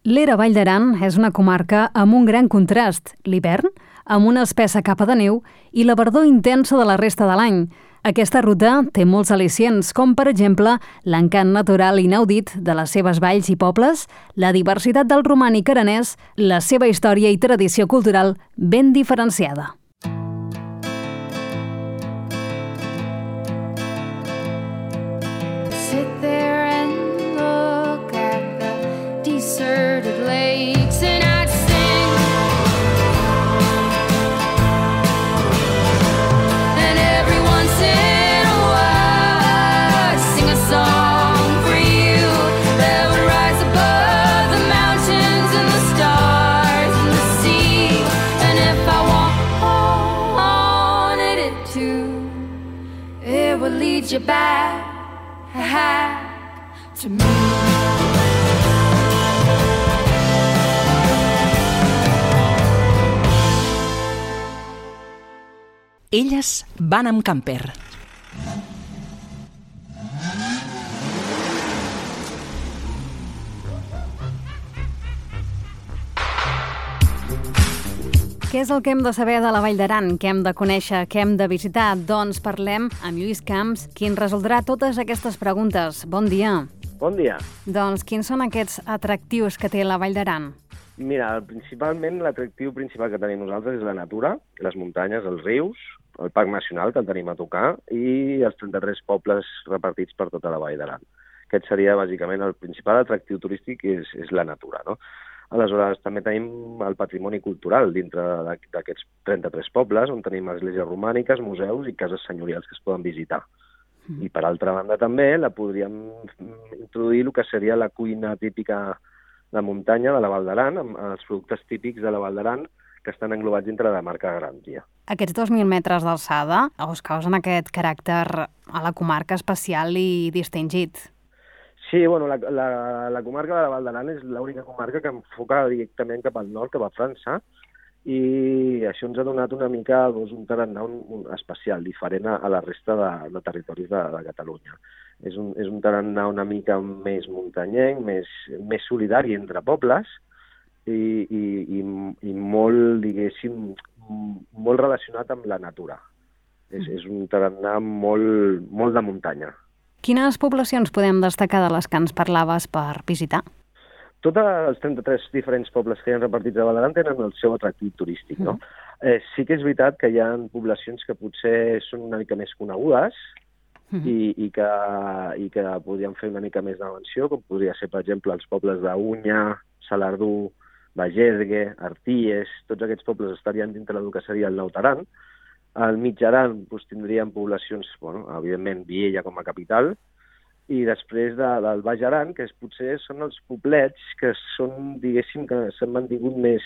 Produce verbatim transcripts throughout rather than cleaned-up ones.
L'Era Vall d'Aran és una comarca amb un gran contrast, l'hivern, amb una espessa capa de neu i la verdor intensa de la resta de l'any. Aquesta ruta té molts al·licients, com per exemple l'encant natural inaudit de les seves valls i pobles, la diversitat del romànic aranès, la seva història i tradició cultural ben diferenciada. Sit there and look at the deserted lakes and I'd sing. And every once in a while I'd sing a song for you that would rise above the mountains and the stars and the sea. And if I wanted it to, it would lead you back to me. Elles van amb camper. Què és el que hem de saber de la Vall d'Aran? Què hem de conèixer? Què hem de visitar? Doncs parlem amb Lluís Camps, qui ens resoldrà totes aquestes preguntes. Bon dia. Bon dia. Doncs quins són aquests atractius que té la Vall d'Aran? Mira, principalment l'atractiu principal que tenim nosaltres és la natura, les muntanyes, els rius, el Parc Nacional que el tenim a tocar i els trenta-tres pobles repartits per tota la Vall d'Aran. Aquest seria bàsicament el principal atractiu turístic, és, és la natura, no? Aleshores, també tenim el patrimoni cultural dintre d'aquests trenta-tres pobles, on tenim esglésies romàniques, museus i cases senyorials que es poden visitar. Mm. I, per altra banda, també la podríem introduir el que seria la cuina típica de muntanya de la Val d'Aran, amb els productes típics de la Val d'Aran que estan englobats dintre de la marca Garantia. Aquests dos mil metres d'alçada us causen aquest caràcter a la comarca especial i distingit. Sí, bueno, la, la, la comarca de la Val d'Aran és l'única comarca que enfoca directament cap al nord, cap a França, i això ens ha donat una mica doncs, un tarannà un, un especial, diferent a, a la resta de, de territoris de, de Catalunya. És un, és un tarannà una mica més muntanyenc, més, més solidari entre pobles i, i, i, i molt, diguéssim, molt relacionat amb la natura. És, és un tarannà molt, molt de muntanya. Quines poblacions podem destacar de les que ens parlaves per visitar? Tots els trenta-tres diferents pobles que hi ha repartits a Val d'Aran tenen el seu atractiu turístic, no? Mm. Eh, sí que és veritat que hi ha poblacions que potser són una mica més conegudes mm. i, i, que, i que podrien fer una mica més de menció, com podria ser, per exemple, els pobles d'Unya, Salardú, Bagergue, Arties. Tots aquests pobles estarien dintre del que seria el Nou Aran. Al Mig Aran doncs, tindríem poblacions, bueno, evidentment, Viella com a capital, i després de, del Baix Aran, que és, potser són els poblets que són, diguéssim, que s'han mantingut més,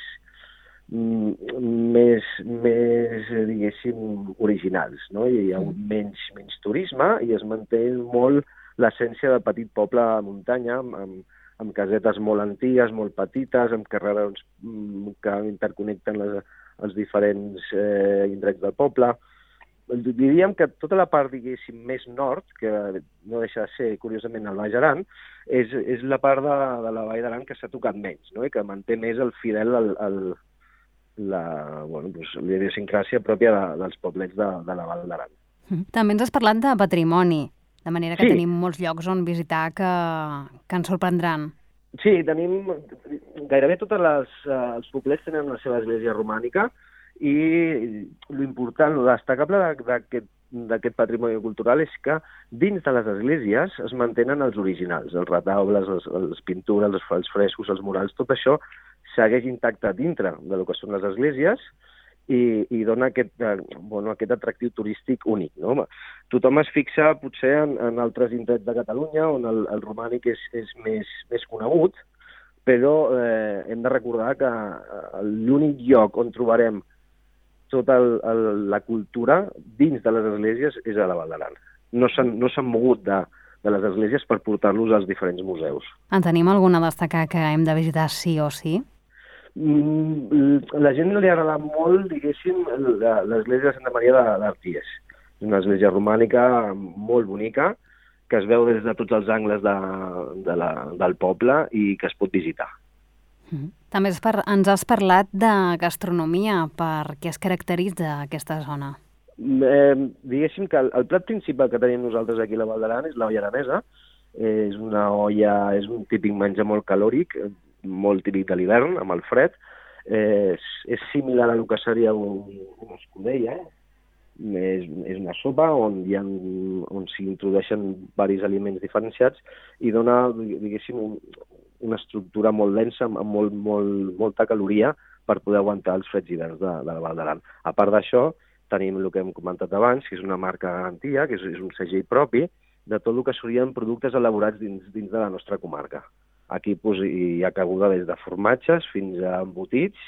més, més diguéssim, originals, no? I hi ha un menys, menys turisme i es manté molt l'essència del petit poble a muntanya, amb, amb, amb casetes molt antigues, molt petites, amb carrerons que interconnecten les, els diferents eh, indrets del poble. Diríem que tota la part, diguéssim, més nord, que no deixa de ser, curiosament, el Baix Aran, és, és la part de, de la Vall d'Aran que s'ha tocat menys, no? I que manté més el fidel, el, el, la, bueno, doncs, la idiosincràsia pròpia de, dels poblets de, de la Vall d'Aran. També ens has parlat de patrimoni, de manera que sí. Tenim molts llocs on visitar que, que ens sorprendran. Sí, tenim gairebé tots els poblets tenen la seva església romànica i l'important, lo destacable d'aquest patrimoni cultural és que dins de les esglésies es mantenen els originals, els retaules, les, les pintures, els, els frescos, els murals, tot això segueix intacte dintre de lo que són les esglésies i, i dona aquest, bueno, aquest atractiu turístic únic, no? Tothom es fixa potser en, en altres indrets de Catalunya on el, el romànic és, és més, més conegut, però eh, hem de recordar que l'únic lloc on trobarem tota el, el, la cultura dins de les esglésies és a la Val d'Aran. No s'han no s'han mogut de, de les esglésies per portar-los als diferents museus. En tenim alguna a destacar que hem de visitar sí o sí? La gent li agrada molt, diguéssim, l'església de Santa Maria d'Arties. És una església romànica molt bonica, que es veu des de tots els angles de, de la, del poble i que es pot visitar. També has par ens has parlat de gastronomia. Per què es caracteritza aquesta zona? Eh, diguéssim que el, el plat principal que tenim nosaltres aquí a la Val d'Aran és l'olla aranesa. Eh, és una olla, és un típic menjar molt calòric, molt típic de l'hivern, amb el fred. Eh, és, és similar a el que seria un, una escudella, eh? És, és una sopa on, hi ha, on s'hi introdueixen varis aliments diferenciats i dona, diguéssim, un, una estructura molt densa, amb molt, molt, molta caloria per poder aguantar els freds hiverns de, de la Val d'Aran. A part d'això, tenim el que hem comentat abans, que és una marca garantia, que és, és un segell propi de tot el que serien productes elaborats dins, dins de la nostra comarca. Aquí pues, hi ha cabuda des de formatges fins a embotits,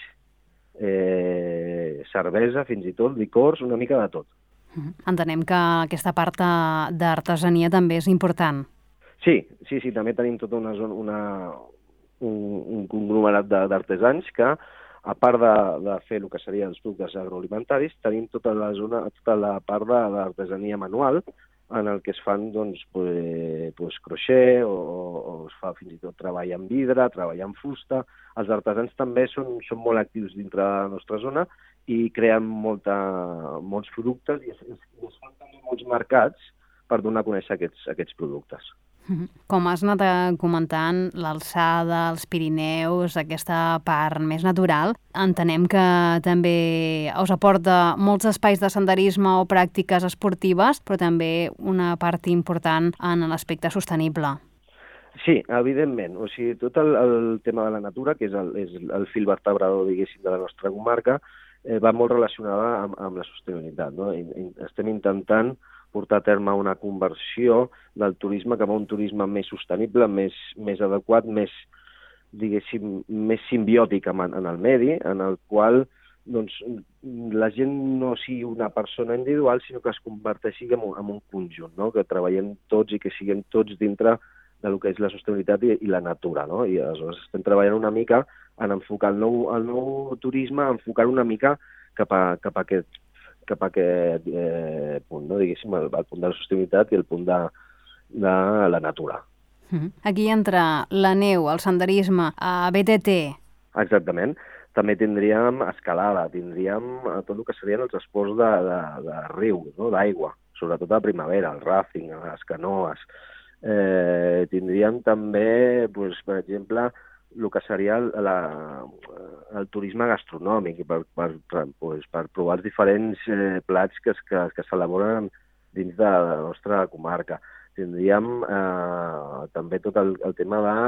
eh, cervesa, fins i tot, licors, una mica de tot. Entenem que aquesta part d'artesania també és important. Sí, sí, sí, també tenim tota una zona, una, un, un conglomerat d'artesans que, a part de, de fer el que serien els productes agroalimentaris, tenim tota la zona, tota la part d'artesania manual, en el que es fan doncs, pues, pues, croixer o, o es fa fins i tot treball en vidre, treball en fusta. Els artesans també són, són molt actius dintre de la nostra zona i creen molta, molts productes i es, es, es fan també molts mercats per donar a conèixer aquests, aquests productes. Com has anat comentant, l'alçada, els Pirineus, aquesta part més natural, entenem que també us aporta molts espais de senderisme o pràctiques esportives, però també una part important en l'aspecte sostenible. Sí, evidentment. O sigui, tot el, el tema de la natura, que és el, és el fil vertebrador, diguéssim, de la nostra comarca, eh, va molt relacionada amb, amb la sostenibilitat, no? I, i estem intentant portar a terme una conversió del turisme cap a un turisme més sostenible, més, més adequat, més, diguéssim, més simbiòtic en, en el medi, en el qual doncs, la gent no sigui una persona individual, sinó que es converteixi en un, en un conjunt, no? Que treballem tots i que siguem tots dintre del que és la sostenibilitat i, i la natura, no? I aleshores estem treballant una mica en enfocar el nou, el nou turisme, enfocar una mica cap a, cap a aquest cap a aquest eh, punt, no? Diguéssim, el, el punt de la sostenibilitat i el punt de, de la natura. Aquí entra la neu, el senderisme, a B T T. Exactament. També tindríem escalada, tindríem tot el que serien els esports de, de, de riu, no? D'aigua, sobretot a la primavera, el rafting, les canoes. Eh, tindríem també, doncs, per exemple, el que seria la, el turisme gastronòmic per, per, per, pues, per provar els diferents eh, plats que, es, que, que s'elaboren dins de la nostra comarca. Tindríem eh, també tot el, el tema de,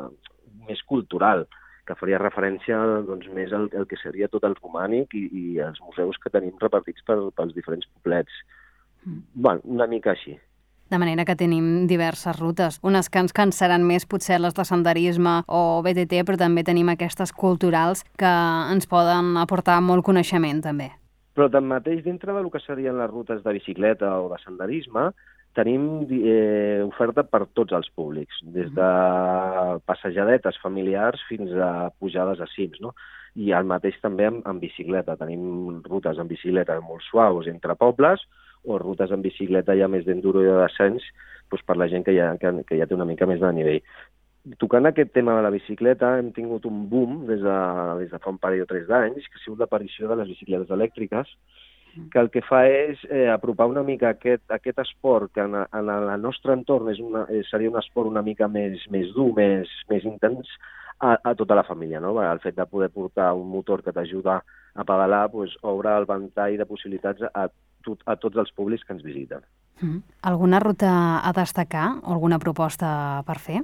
més cultural, que faria referència doncs, més al, al que seria tot el romànic i, i els museus que tenim repartits per, pels diferents poblets. Mm. Bueno, una mica així. De manera que tenim diverses rutes. Unes que ens cansaran més, potser les de senderisme o B T T, però també tenim aquestes culturals que ens poden aportar molt coneixement, també. Però tanmateix, dintre del que serien les rutes de bicicleta o de senderisme, tenim eh, oferta per tots els públics, des de passejadetes familiars fins a pujades a cims, no? I el mateix també amb, amb bicicleta. Tenim rutes amb bicicleta molt suaus entre pobles, o rutes en bicicleta ja més d'enduro i de descens, doncs per la gent que ja, que, que ja té una mica més de nivell. Tocant aquest tema de la bicicleta, hem tingut un boom des de, des de fa un parell o tres d'anys, que ha sigut l'aparició de les bicicletes elèctriques, que el que fa és eh, apropar una mica aquest, aquest esport, que en, en el nostre entorn és una, seria un esport una mica més, més dur, més, més intens, a, a tota la família, no? El fet de poder portar un motor que t'ajuda a pedalar doncs, obre el ventall de possibilitats a a tots els públics que ens visiten. Mm. Alguna ruta a destacar o alguna proposta per fer?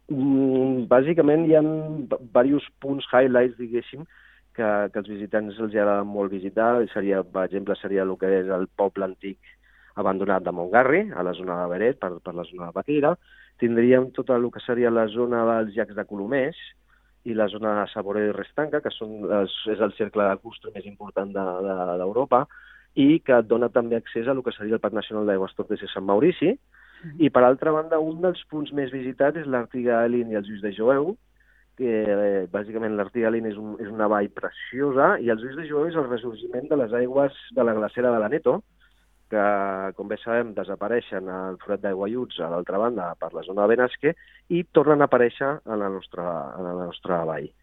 Mm, bàsicament hi ha diversos punts, highlights, diguéssim, que, que els visitants els agrada molt visitar. Seria, per exemple, seria el que és el poble antic abandonat de Montgarri, a la zona de Beret, per, per la zona de Baqueira. Tindríem tot el que seria la zona dels llacs de Colomers i la zona de Saboredo i Restanca, que són, és el cercle lacustre més important d'Europa, de, de, i que et dona també accés a el que seria el Parc Nacional d'Aigües Tortes de Sant Maurici. Mm. I, per altra banda, un dels punts més visitats és l'Artiga Alin i els Ulls de Joeu, que eh, bàsicament l'Artiga Alin és, un, és una vall preciosa, i els Ulls de Joeu és el ressorgiment de les aigües de la glacera de l'Aneto, que, com bé sabem, desapareixen al forat d'Aigualluts, a l'altra banda, per la zona de Benasque, i tornen a aparèixer a la nostra, a la nostra vall.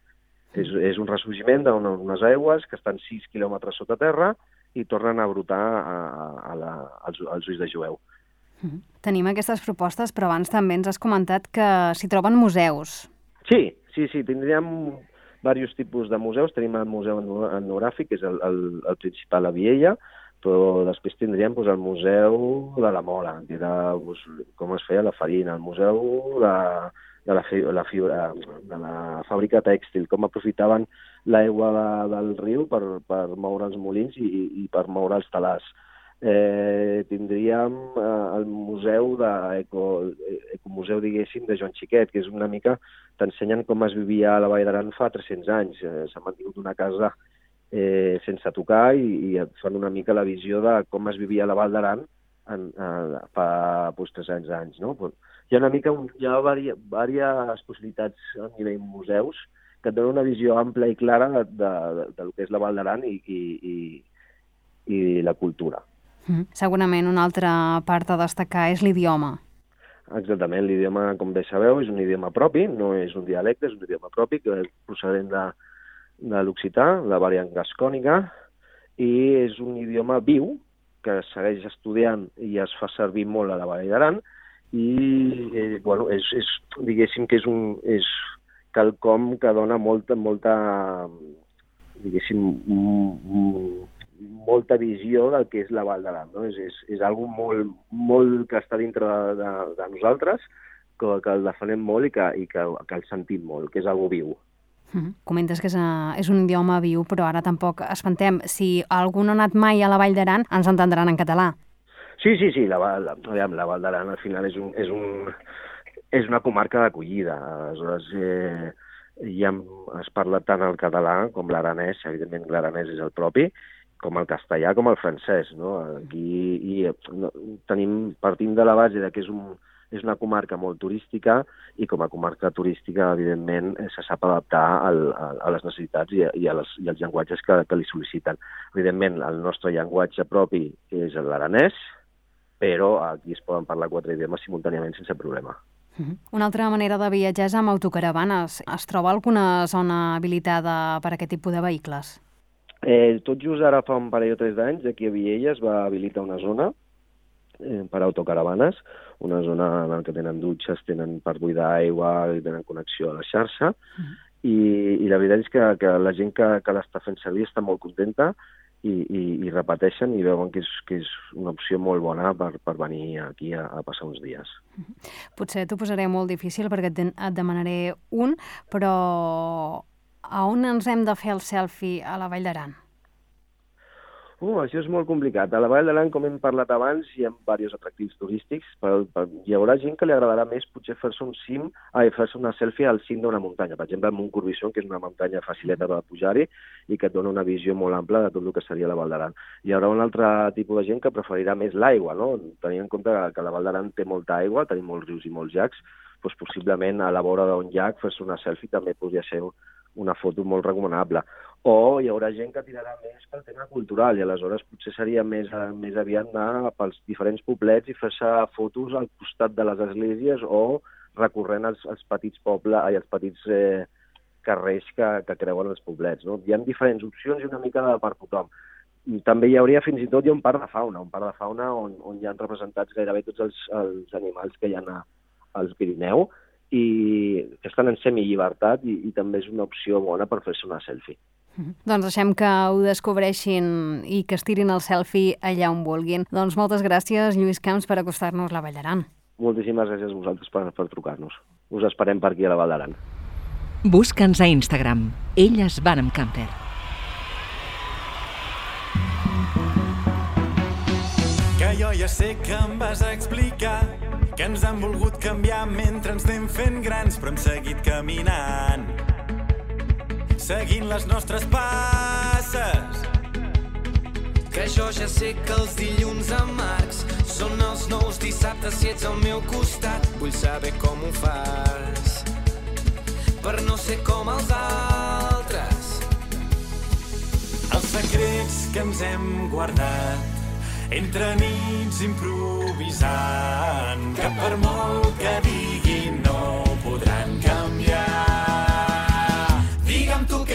És, és un ressorgiment d'unes aigües que estan sis quilòmetres sota terra i tornen a brotar a, a la, als, als ulls de jueu. Mm. Tenim aquestes propostes, però abans també ens has comentat que s'hi troben museus. Sí, sí, sí, tindríem diversos tipus de museus. Tenim el museu etnogràfic, que és el, el, el principal a Viella, però després tindríem doncs, el museu de la mola, que era doncs, com es feia la farina, el museu de, de, la, la, fibra, de la fàbrica tèxtil, com aprofitaven l'aigua de, del riu per, per moure els molins i, i per moure els talars. Eh, tindríem eh, el museu de eco, ecomuseu, diguéssim, de Joan Xiquet, que és una mica, t'ensenyen com es vivia a la Vall d'Aran fa tres-cents anys. Eh, s'ha mantingut una casa eh, sense tocar i, i et fan una mica la visió de com es vivia a la Vall d'Aran en, en, fa doncs, tres-cents anys. No? Hi ha una mica, hi ha diverses possibilitats a nivell museus que et donen una visió ampla i clara de, de, de, de lo que és la Vall d'Aran i, i, i, i la cultura. Mm. Segurament una altra part a destacar és l'idioma. Exactament, l'idioma, com bé sabeu, és un idioma propi, no és un dialecte, és un idioma propi que és procedent de, de l'occità, la variant gascònica, i és un idioma viu que segueix estudiant i es fa servir molt a la Vall d'Aran i, eh, bueno, és, és, diguéssim que és un... És, quelcom que dona molta, molta, diguéssim, molta visió del que és la Vall d'Aran. No? És, és, és algo molt, molt que està dintre de, de, de nosaltres, que, que el defenem molt i que, i que, que el sentim molt, que és algo viu. Mm-hmm. Comentes que és, a, és un idioma viu, però ara tampoc espantem. Si algú no ha anat mai a la Vall d'Aran, ens entendran en català. Sí, sí, sí, la, la, la Vall d'Aran al final és un... És un És una comarca d'acollida, aleshores eh, ja es parla tant el català com l'aranès, evidentment l'aranès és el propi, com el castellà com el francès, no? Aquí i, no, tenim, partint de la base de que és, un, és una comarca molt turística i com a comarca turística, evidentment, se sap adaptar al, a, a les necessitats i, a, i, a les, i als llenguatges que, que li sol·liciten. Evidentment, el nostre llenguatge propi és l'aranès, però aquí es poden parlar quatre idiomes simultàniament sense problema. Una altra manera de viatjar és amb autocaravanes. Es troba alguna zona habilitada per a aquest tipus de vehicles? Eh, tot just ara fa un parell o tres d'anys, aquí a Viella es va habilitar una zona eh, per a autocaravanes, una zona en la que tenen dutxes, tenen per buidar aigua i tenen connexió a la xarxa, uh -huh. i, i la veritat és que, que la gent que, que l'està fent servir està molt contenta i, i, i repeteixen i veuen que és, que és una opció molt bona per, per venir aquí a, a passar uns dies. Potser t'ho posaré molt difícil perquè et, et demanaré un, però a on ens hem de fer el selfie a la Vall d'Aran? Uh, això és molt complicat. A la Vall d'Aran, com hem parlat abans, hi ha diversos atractius turístics. Per, per, hi haurà gent que li agradarà més potser fer-se un cim, ai, fer-se una selfie al cim d'una muntanya. Per exemple, el Mont Corbisson, que és una muntanya facileta de pujar-hi i que et dona una visió molt ampla de tot el que seria la Vall d'Aran. Hi haurà un altre tipus de gent que preferirà més l'aigua, no? Tenint en compte que la Vall d'Aran té molta aigua, tenim molts rius i molts llacs, doncs possiblement a la vora d'un llac fer-se una selfie també podria ser una foto molt recomanable. O hi haurà gent que tirarà més pel tema cultural i aleshores potser seria més, més aviat anar pels diferents poblets i fer-se fotos al costat de les esglésies o recorrent els, els petits pobles i els petits eh, carrers que, que creuen els poblets. No? Hi ha diferents opcions i una mica de per tothom. I també hi hauria fins i tot hi ha un parc de fauna, un parc de fauna on, on hi ha representats gairebé tots els, els animals que hi ha a, als Pirineu i que estan en semillibertat i, i també és una opció bona per fer-se una selfie. Mm-hmm. Doncs deixem que ho descobreixin i que es tirin el selfie allà on vulguin. Doncs moltes gràcies, Lluís Camps, per acostar-nos la Vall d'Aran. Moltíssimes gràcies a vosaltres per, per trucar-nos. Us esperem per aquí a la Vall d'Aran. Busca'ns a Instagram. Elles van amb camper. Que jo ja sé que em vas a explicar que ens han volgut canviar mentre ens anem fent grans, però hem seguit caminant, seguint les nostres passes. Que jo ja sé que els dilluns amargs són els nous dissabtes si ets al meu costat. Vull saber com ho fas per no ser com els altres. Els secrets que ens hem guardat entre nits improvisant, que per molt que diguin no podran canviar. Digue'm tu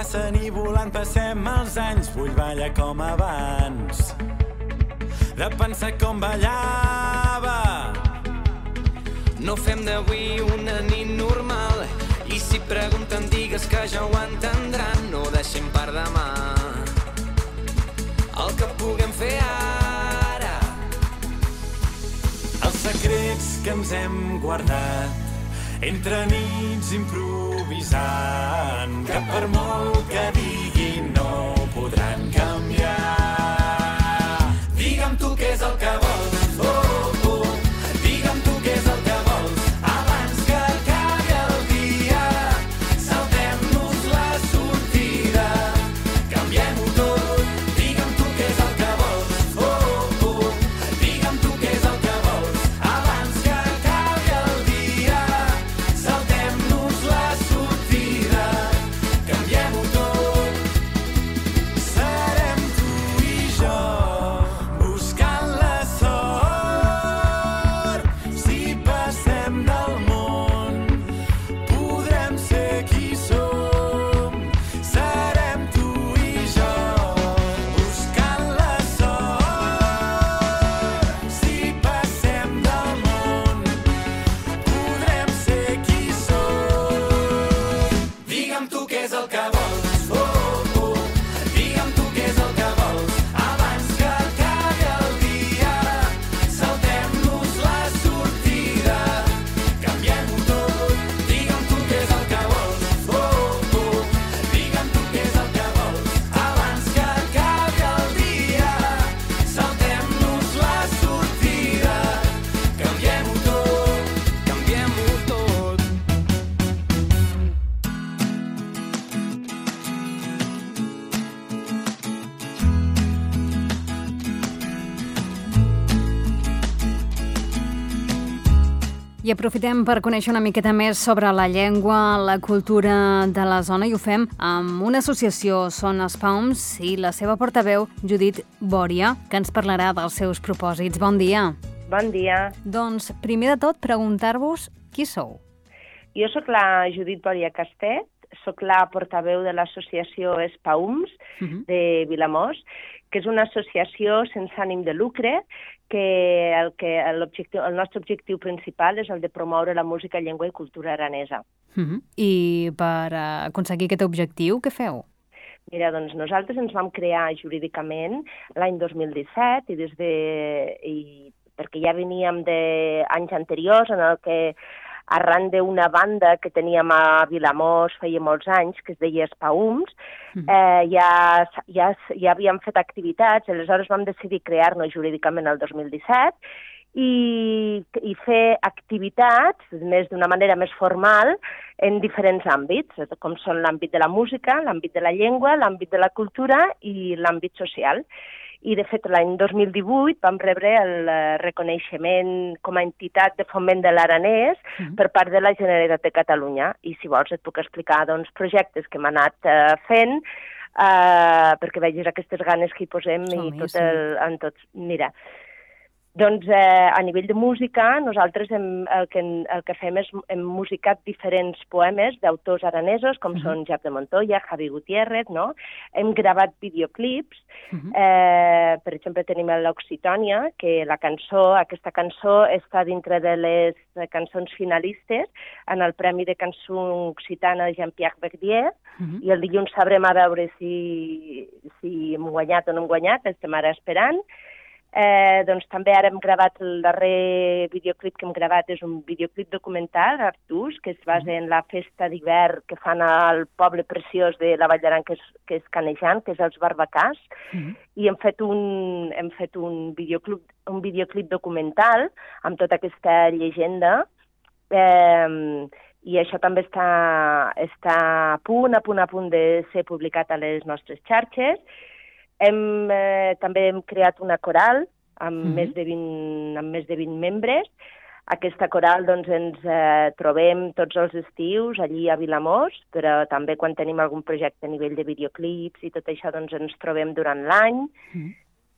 passen i volant passem els anys, vull ballar com abans, de pensar com ballava. No fem d'avui una nit normal, i si pregunten digues que ja ho entendran, no deixem per demà el que puguem fer ara. Els secrets que ens hem guardat entre nits improvisant, que per molt que diguin no podran canviar. Digue'm tu què és el que vols, oh, oh. Digue'm tu què és el que vols, abans que acabi el dia. Saltem-nos la sortida, canviem-ho tot. Digue'm tu què és el que vols, oh, oh. Digue'm tu què és el que vols, abans que acabi el dia. Saltem-nos la sortida, canviem-ho tot. Serem tu i jo, buscant la sort. Si passem del món, podrem ser qui som. Serem tu i jo, buscant la sort. Si passem del món, podrem ser qui som. Digue'm tu què és el que vols, oh, oh. Digue'm tu què és el que vols, abans que acabi el dia. Saltem-nos la sortida, canviem-ho tot. Digue'm tu què és el que vols, oh, oh. Digue'm tu què és el que vols, abans que acabi el dia. Saltem-nos la sortida, canviem-ho tot, Canviem-ho tot. I aprofitem per conèixer una miqueta més sobre la llengua, la cultura de la zona, i ho fem amb una associació, són Spaums, i la seva portaveu, Judit Bòria, que ens parlarà dels seus propòsits. Bon dia. Bon dia. Doncs, primer de tot, preguntar-vos qui sou. Jo sóc la Judit Bòria Castet, sóc la portaveu de l'associació Spaums Mhm. de Vilamós, que és una associació sense ànim de lucre que el, que l'objectiu, el nostre objectiu principal és el de promoure la música, llengua i cultura aranesa. Mhm. I per eh, aconseguir aquest objectiu, què feu? Mira, doncs nosaltres ens vam crear jurídicament l'any dos mil disset i des de... I, perquè ja veníem d'anys anteriors en el que arran d'una banda que teníem a Vilamós feia molts anys, que es deia Spaums, eh, ja, ja, ja havíem fet activitats, aleshores vam decidir crear-nos jurídicament el dos mil disset i, i fer activitats més d'una manera més formal en diferents àmbits, com són l'àmbit de la música, l'àmbit de la llengua, l'àmbit de la cultura i l'àmbit social. I, de fet, l'any dos mil divuit vam rebre el reconeixement com a entitat de foment de l'aranès Mhm. per part de la Generalitat de Catalunya. I, si vols, et puc explicar doncs, projectes que hem anat eh, fent eh, perquè vegis aquestes ganes que hi posem i Som-hi, tot sí. el, en tots. Mira, doncs eh, a nivell de música, nosaltres hem, el, que, el que fem és hem musicat diferents poemes d'autors aranesos, com Mhm. són Jap de Montoya, Javi Gutiérrez, no? Hem gravat videoclips, Mhm. eh, per exemple tenim l'Occitània, que la cançó, aquesta cançó està dintre de les cançons finalistes en el Premi de Cançó Occitana de Jean-Pierre Verdier, Mhm. i el dilluns sabrem a veure si, si hem guanyat o no hem guanyat, estem ara esperant. Eh, doncs també ara hem gravat, el darrer videoclip que hem gravat és un videoclip documental, Artús, que es basa en la festa d'hivern que fan al poble preciós de la Vall d'Aran, que és, que és Canejan, que és els Barbacars, Mhm. i hem fet un, hem fet un videoclip, un videoclip documental amb tota aquesta llegenda, eh, i això també està, està a punt, a punt, a punt de ser publicat a les nostres xarxes. Hem, eh, també hem creat una coral amb, Mhm. més de vint, amb més de vint membres. Aquesta coral doncs, ens eh, trobem tots els estius allí a Vilamós, però també quan tenim algun projecte a nivell de videoclips i tot això doncs, ens trobem durant l'any. Mhm.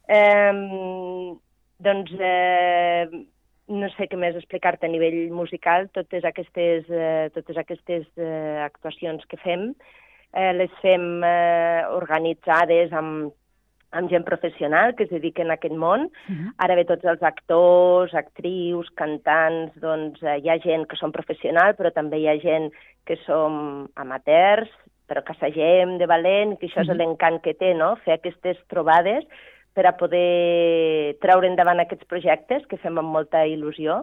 Eh, doncs eh, no sé què més explicar-te a nivell musical, totes aquestes, eh, totes aquestes eh, actuacions que fem eh, les fem eh, organitzades amb, amb gent professional que es dediquen a aquest món. Uh-huh. Ara bé, tots els actors, actrius, cantants, doncs eh, hi ha gent que són professional, però també hi ha gent que som amateurs, però que assagem de valent, que això uh-huh. és l'encant que té, no? Fer aquestes trobades per a poder treure endavant aquests projectes que fem amb molta il·lusió.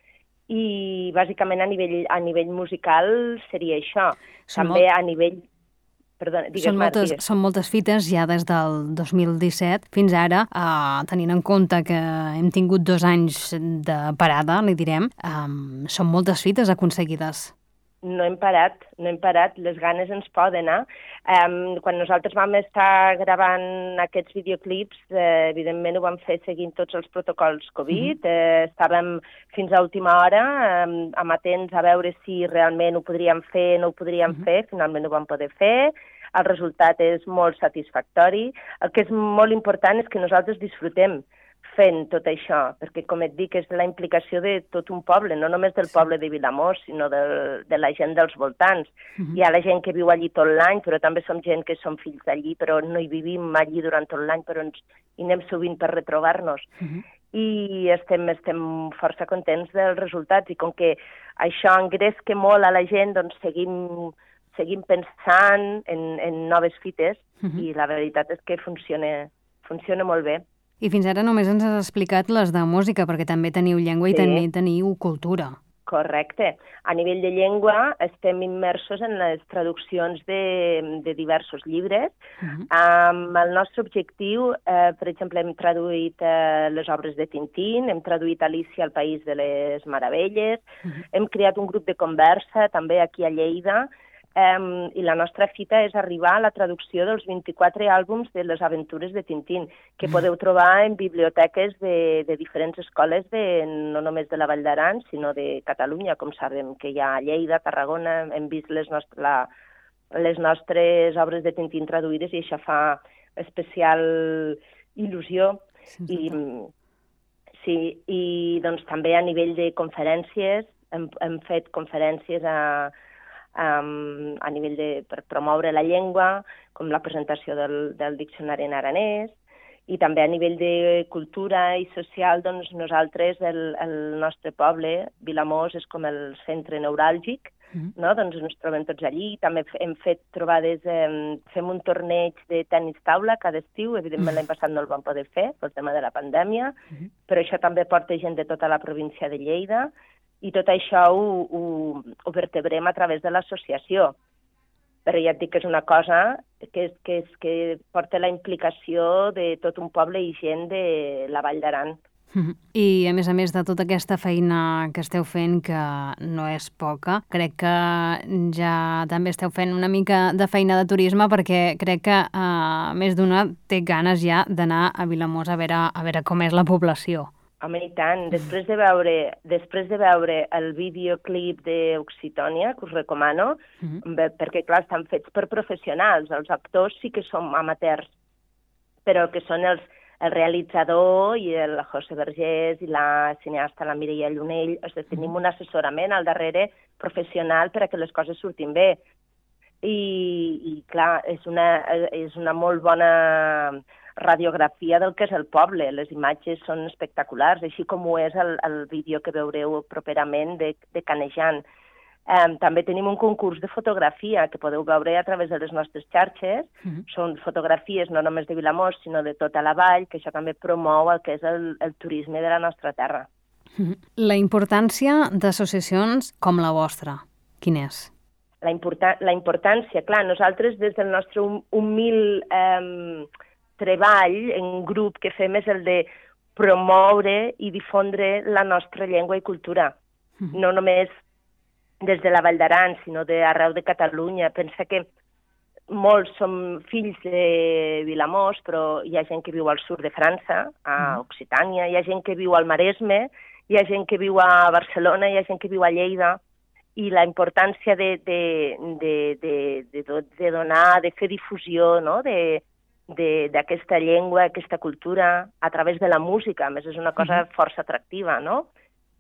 I bàsicament a nivell, a nivell musical seria això. Són També molt... a nivell... Perdona, digues, són, moltes, digues. són moltes fites ja des del dos mil disset fins ara, eh, tenint en compte que hem tingut dos anys de parada, li direm, eh, són moltes fites aconseguides. No hem parat, no hem parat, les ganes ens poden anar. Um, quan nosaltres vam estar gravant aquests videoclips, eh, evidentment ho vam fer seguint tots els protocols Covid, uh-huh. eh, estàvem fins a última hora um, amatents a veure si realment ho podríem fer, no ho podríem uh-huh. fer, finalment ho vam poder fer, el resultat és molt satisfactori. El que és molt important és que nosaltres disfrutem fent tot això, perquè, com et dic, és la implicació de tot un poble, no només del poble de Vilamòs, sinó de, de la gent dels voltants. Uh-huh. Hi ha la gent que viu allí tot l'any, però també som gent que som fills d'allí, però no hi vivim allí durant tot l'any, però ens hi anem sovint per retrobar-nos. Uh-huh. I estem, estem força contents dels resultats, i com que això engresca molt a la gent, doncs seguim, seguim pensant en, en noves fites, uh-huh. i la veritat és que funciona, funciona molt bé. I fins ara només ens has explicat les de música, perquè també teniu llengua i sí. també teniu cultura. Correcte. A nivell de llengua estem immersos en les traduccions de, de diversos llibres. Uh-huh. Um, el nostre objectiu, eh, per exemple, hem traduït eh, les obres de Tintín, hem traduït Alicia al País de les Meravelles, uh-huh. hem creat un grup de conversa també aquí a Lleida, Um, i la nostra fita és arribar a la traducció dels vint-i-quatre àlbums de les aventures de Tintín, que podeu trobar en biblioteques de, de diferents escoles, de, no només de la Vall d'Aran, sinó de Catalunya, com sabem que hi ha a Lleida, Tarragona, hem vist les, nostres, la, les nostres obres de Tintín traduïdes i això fa especial il·lusió. Sí, I, sí, i doncs també a nivell de conferències, hem, hem fet conferències a Um, a nivell de per promoure la llengua, com la presentació del, del diccionari en aranès, i també a nivell de cultura i social, doncs nosaltres, el, el nostre poble, Vilamòs, és com el centre neuràlgic, mm. no? Doncs ens trobem tots allí. També hem fet trobades, eh, fem un torneig de tennis taula cada estiu, evidentment mm. l'any passat no el vam poder fer pel tema de la pandèmia, mm. però això també porta gent de tota la província de Lleida, i tot això ho, ho, ho vertebrem a través de l'associació. Però ja et dic que és una cosa que, és, que, és, que porta la implicació de tot un poble i gent de la Vall d'Aran. I, a més a més de tota aquesta feina que esteu fent, que no és poca, crec que ja també esteu fent una mica de feina de turisme, perquè crec que uh, més d'una té ganes ja d'anar a Vilamòs a veure, a veure com és la població. Home, i tant. Després de veure, després de veure el videoclip d'Occitònia, que us recomano, uh-huh. perquè, clar, estan fets per professionals. Els actors sí que som amateurs, però que són els, el realitzador i el José Vergés i la cineasta, la Mireia Llunell. O sigui, tenim un assessorament al darrere professional per a que les coses surtin bé. I, i clar, és una, és una molt bona radiografia del que és el poble. Les imatges són espectaculars, així com ho és el, el vídeo que veureu properament de, de Canejan. Um, també tenim un concurs de fotografia que podeu veure a través de les nostres xarxes. Uh-huh. Són fotografies no només de Vilamòs, sinó de tota la vall, que això també promou el que és el, el turisme de la nostra terra. Uh-huh. La importància d'associacions com la vostra, quina és? La, importa- la importància, clar, nosaltres des del nostre hum- humil um, treball en grup que fem és el de promoure i difondre la nostra llengua i cultura. Mm. No només des de la Vall d'Aran, sinó d'arreu de Catalunya. Pensa que molts som fills de Vilamòs, però hi ha gent que viu al sud de França, a Occitània, hi ha gent que viu al Maresme, hi ha gent que viu a Barcelona, hi ha gent que viu a Lleida, i la importància de, de, de, de, de, de donar, de fer difusió, no?, de d'aquesta llengua, aquesta cultura, a través de la música. A més, és una cosa uh-huh. força atractiva, no?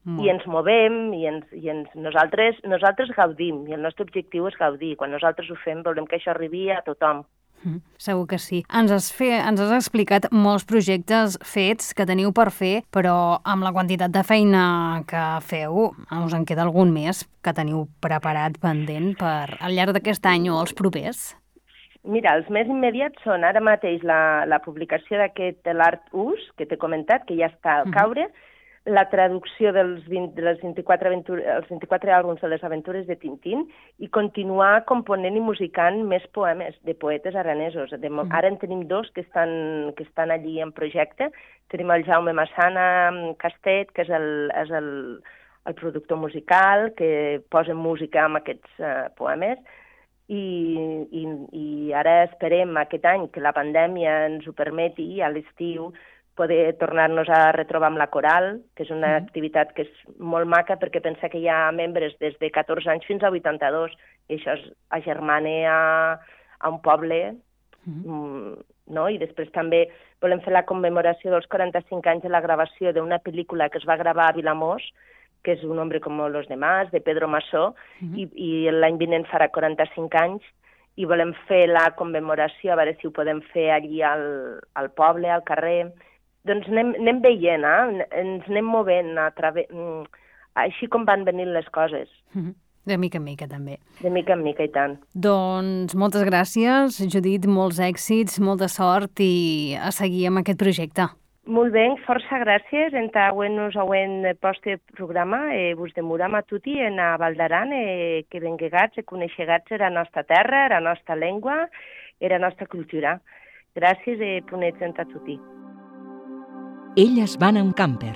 i ens movem, i, ens, i ens, nosaltres, nosaltres gaudim, i el nostre objectiu és gaudir. Quan nosaltres ho fem, volem que això arribi a tothom. Mm, segur que sí. Ens has, fe, ens has explicat molts projectes fets que teniu per fer, però amb la quantitat de feina que feu, us en queda algun més que teniu preparat pendent per al llarg d'aquest any o els propers? Mira, els més immediats són ara mateix la, la publicació d'aquest l'Art Us, que t'he comentat, que ja està al caure, mm-hmm. la traducció dels, vint, de les vint-i-quatre, aventures, els vint-i-quatre àlbums de les aventures de Tintín i continuar component i musicant més poemes de poetes aranesos. De, mm. Ara en tenim dos que estan, que estan allí en projecte. Tenim el Jaume Massana Castet, que és el, és el, el productor musical, que posa música amb aquests uh, poemes. I, i, I ara esperem aquest any que la pandèmia ens ho permeti, a l'estiu, poder tornar-nos a retrobar amb la coral, que és una mm. activitat que és molt maca perquè pensa que hi ha membres des de catorze anys fins a vuitanta-dos, i això es agermana a, a un poble, mm. no? I després també volem fer la commemoració dels quaranta-cinc anys de la gravació d'una pel·lícula que es va gravar a Vilamós, que és Un hombre como los demás, de Pedro Masó, mm. i, i l'any vinent farà quaranta-cinc anys, i volem fer la commemoració, a veure si ho podem fer allí al, al poble, al carrer. Doncs anem, anem veient, eh? Ens anem movent a través... així com van venint les coses. De mica en mica, també. De mica en mica, i tant. Doncs moltes gràcies, Judit, molts èxits, molta sort i a seguir amb aquest projecte. Molt bé, força gràcies. Enta nos auen poste programa, e vos demoram a tutti en a Val d'Aran, e que vengegats e coneixegats era nostra terra, era nostra llengua, era nostra cultura. Gràcies e ponets enta tutti. Elles van amb camper.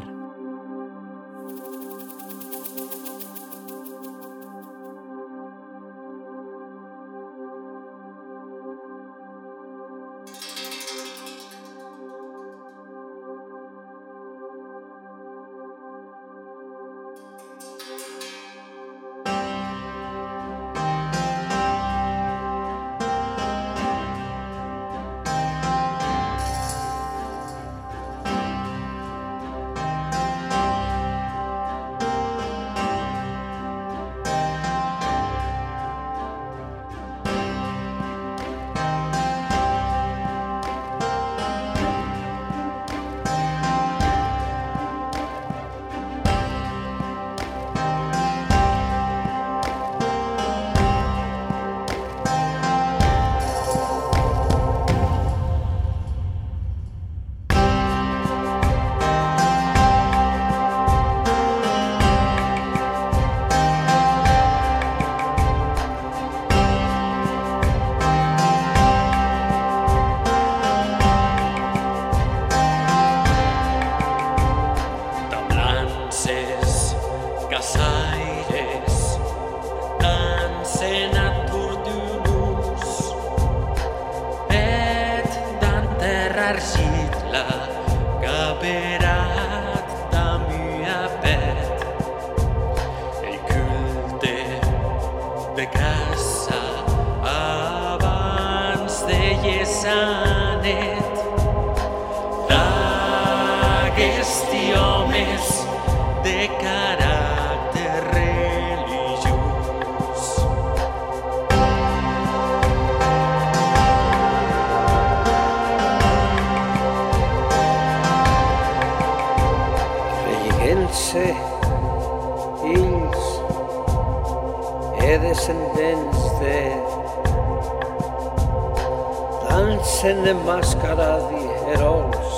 Dansen emmascarati erols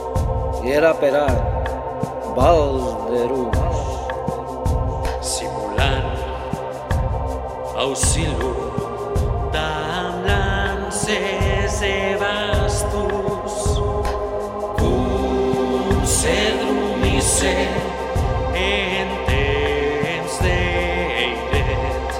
i era per art Valderús. Simulant auxilio d'amb lances e bastos, cum se drumisse en temps d'eiret.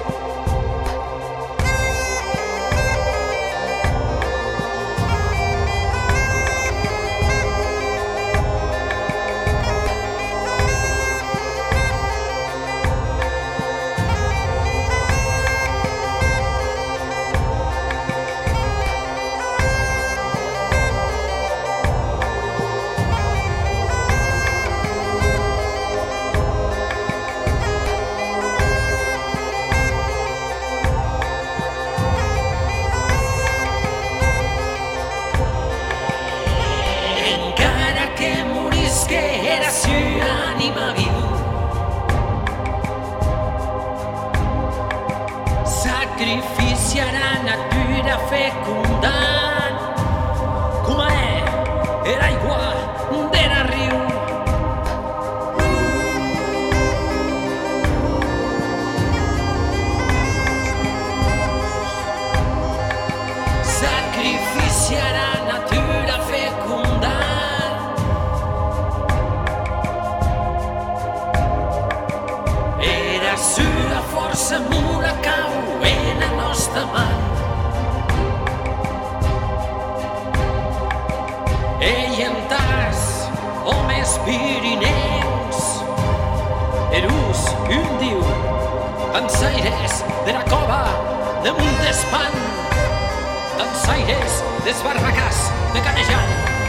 Ei, entàs, homes pirineus, erús, un diu, dansaires de la cova de Montespan, dansaires des barbacàs de Canejan,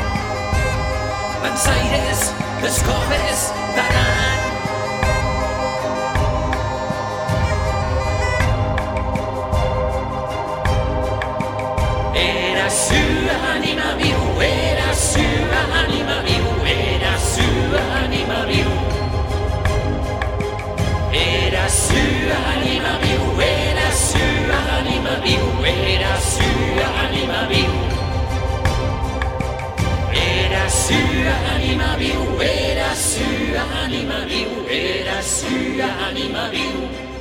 dansaires des coves d'Aran. Era su anima viu, era su anima viu, era su anima viu. Era su anima viu, era su anima viu, era su anima viu. Era su anima viu, era su anima viu, era su anima viu.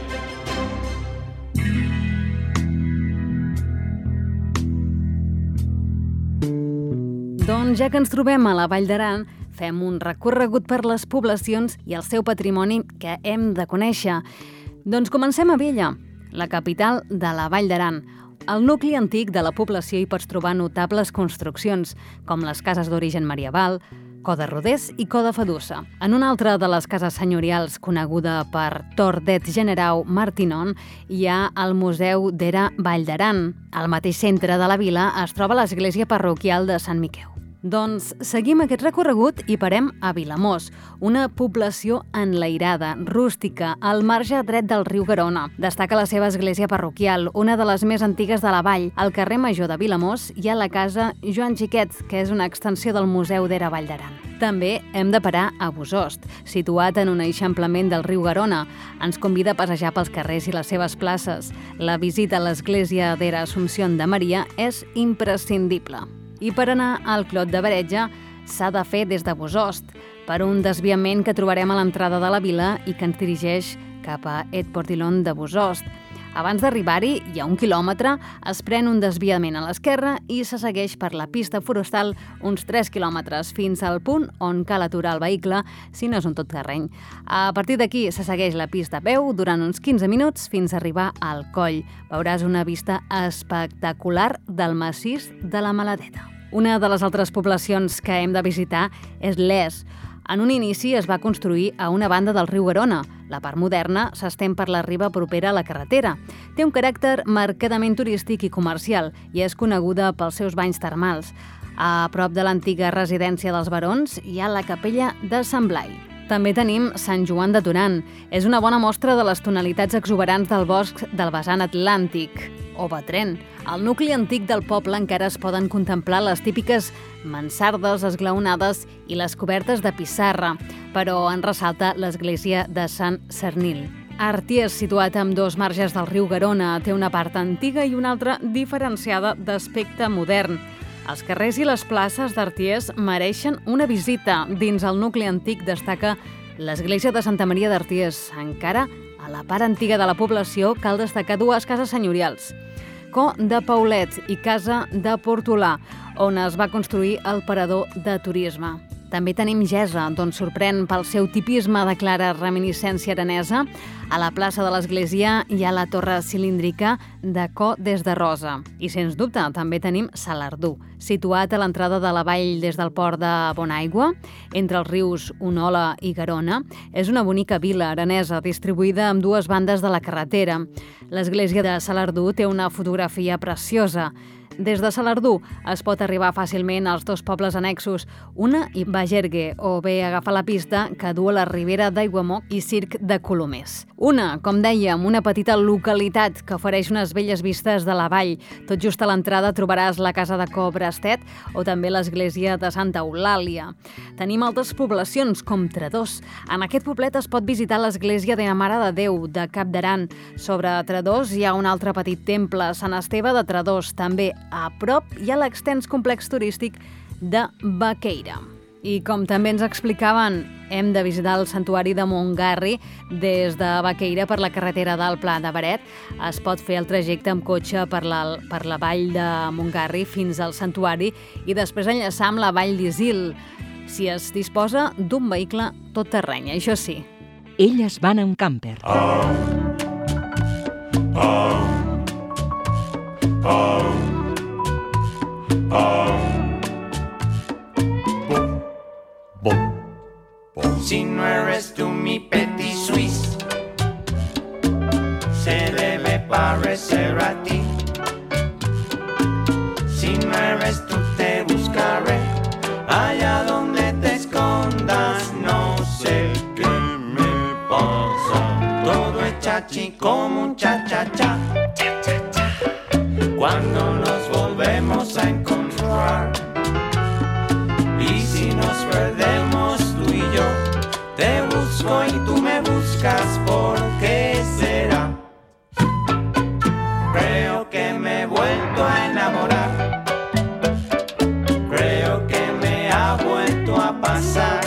Doncs ja que ens trobem a la Vall d'Aran, fem un recorregut per les poblacions i el seu patrimoni que hem de conèixer. Doncs comencem a Bella, la capital de la Vall d'Aran. Al nucli antic de la població hi pots trobar notables construccions, com les cases d'origen medieval, Co de Rodés i Co de Fadussa. En una altra de les cases senyorials, coneguda per Tordet Generau Martinon, hi ha el Museu d'Era Vall d'Aran. Al mateix centre de la vila es troba l'església parroquial de Sant Miqueu. Doncs seguim aquest recorregut i parem a Vilamós, una població enlairada, rústica, al marge dret del riu Garona. Destaca la seva església parroquial, una de les més antigues de la vall. Al carrer Major de Vilamós hi ha la casa Joan Xiquet, que és una extensió del Museu d'Era Vall d'Aran. També hem de parar a Bosost, situat en un eixamplament del riu Garona. Ens convida a passejar pels carrers i les seves places. La visita a l'església d'Era Assumpció de Maria és imprescindible. I per anar al Clot de Baretja s'ha de fer des de Bosost, per un desviament que trobarem a l'entrada de la vila i que ens dirigeix cap a Et Portillon de Bosost. Abans d'arribar-hi, hi ha un quilòmetre, es pren un desviament a l'esquerra i se segueix per la pista forestal uns tres quilòmetres fins al punt on cal aturar el vehicle si no és un tot terreny. A partir d'aquí se segueix la pista a peu durant uns quinze minuts fins a arribar al coll. Veuràs una vista espectacular del massís de la Maladeta. Una de les altres poblacions que hem de visitar és Les. En un inici es va construir a una banda del riu Garona. La part moderna s'estén per la riba propera a la carretera. Té un caràcter marcadament turístic i comercial i és coneguda pels seus banys termals. A prop de l'antiga residència dels barons hi ha la capella de Sant Blai. També tenim Sant Joan de Torà. És una bona mostra de les tonalitats exuberants del bosc del vessant atlàntic, o Betrén. Al nucli antic del poble encara es poden contemplar les típiques mansardes esglaonades i les cobertes de pissarra, però en ressalta l'església de Sant Cernil. Arties, situat amb dos marges del riu Garona, té una part antiga i una altra diferenciada d'aspecte modern. Els carrers i les places d'Arties mereixen una visita. Dins el nucli antic destaca l'església de Santa Maria d'Arties. Encara a la part antiga de la població cal destacar dues cases senyorials, Co de Paulet i Casa de Portolà, on es va construir el parador de turisme. També tenim Gesa, d'on sorprèn pel seu tipisme de clara reminiscència aranesa. A la plaça de l'església hi ha la torre cilíndrica de Co des de Rosa. I, sens dubte, també tenim Salardú, situat a l'entrada de la vall des del port de Bonaigua, entre els rius Onola i Garona. És una bonica vila aranesa distribuïda amb dues bandes de la carretera. L'església de Salardú té una fotografia preciosa. Des de Salardú es pot arribar fàcilment als dos pobles annexos, una i Bagergue, o bé agafar la pista que du a la ribera d'Aiguamoc i Circ de Colomers. Una, com dèiem, una petita localitat que ofereix unes belles vistes de la vall. Tot just a l'entrada trobaràs la casa de Co Brastet o també l'església de Santa Eulàlia. Tenim altres poblacions, com Tredòs. En aquest poblet es pot visitar l'església de la Mare de Déu de Cap d'Aran. Sobre Tredòs hi ha un altre petit temple, Sant Esteve de Tredòs, també. A prop hi ha l'extens complex turístic de Baqueira. I com també ens explicaven, hem de visitar el santuari de Montgarri des de Baqueira per la carretera del Pla de Beret. Es pot fer el trajecte amb cotxe per la, per la vall de Montgarri fins al santuari i després enllaçar amb la vall d'Isil, si es disposa d'un vehicle tot terreny, això sí. Elles van amb camper. Oh, oh, oh, oh, Si no eres tú mi petit suisse, se debe parecer a ti. Si no eres tú te buscaré, allá donde te escondas. No sé qué me pasa, todo es chachi como un cha-cha-cha. Cuando nos volvemos a encontrar, y si nos perdemos tú y yo, te busco y tú me buscas, ¿por qué será? Creo que me he vuelto a enamorar, creo que me ha vuelto a pasar.